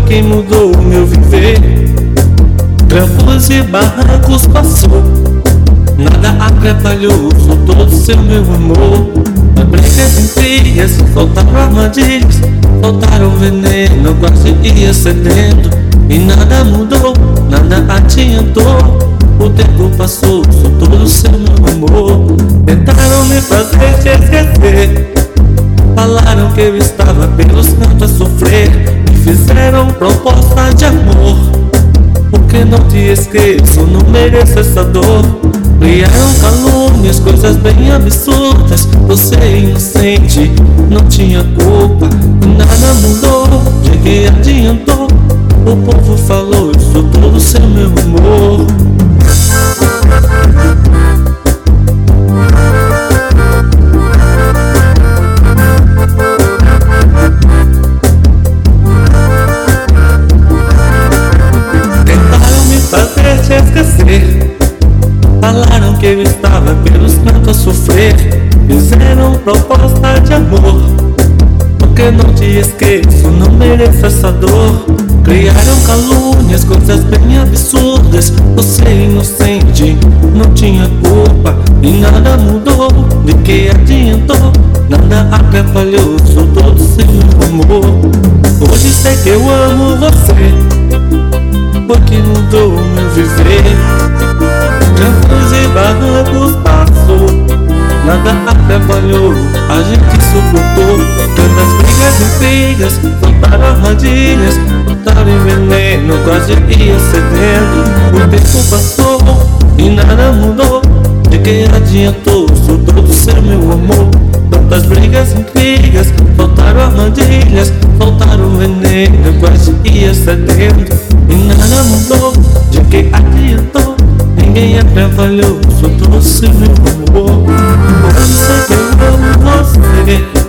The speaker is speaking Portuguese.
que mudou o meu viver. Trampos e barrancos passou, nada atrapalhou, soltou do seu meu amor. As brigas intrigas, faltaram armadilhas, faltaram veneno, quase ia cedendo. E nada mudou, nada adiantou. O tempo passou, soltou do seu meu amor. Tentaram me fazer te esquecer, falaram que eu estava pelos cantos a sofrer. Me fizeram proposta de amor, porque não te esqueço, não mereço essa dor. Criaram calúnias, coisas bem absurdas. Você é inocente, não tinha culpa. E nada mudou, de que adiantou? O povo falou, eu sou todo seu meu amor. Tentaram me fazer te esquecer, falaram que eu estava pelos cantos a sofrer. Fizeram proposta de amor, porque não te esqueço, não mereço essa dor. Criaram calúnias, coisas bem absurdas. Você é inocente, não tinha culpa. E nada mudou, de que adiantou? Nada atrapalhou, sou todo seu amor. Hoje sei que eu amo você, porque mudou o meu viver. Campos e barrancos passou, nada atrapalhou, a gente suportou. Tantas brigas e intrigas, faltaram armadilhas, faltaram veneno, quase ia cedendo. O tempo passou e nada mudou, de que adiantou? Sou todo seu meu amor. Tantas brigas e intrigas, faltaram armadilhas, faltaram veneno, quase ia cedendo. E nada mudou, de que adiantou? Ninguém atrapalhou, sou todo seu meu amor. Hoje sei que eu amo você,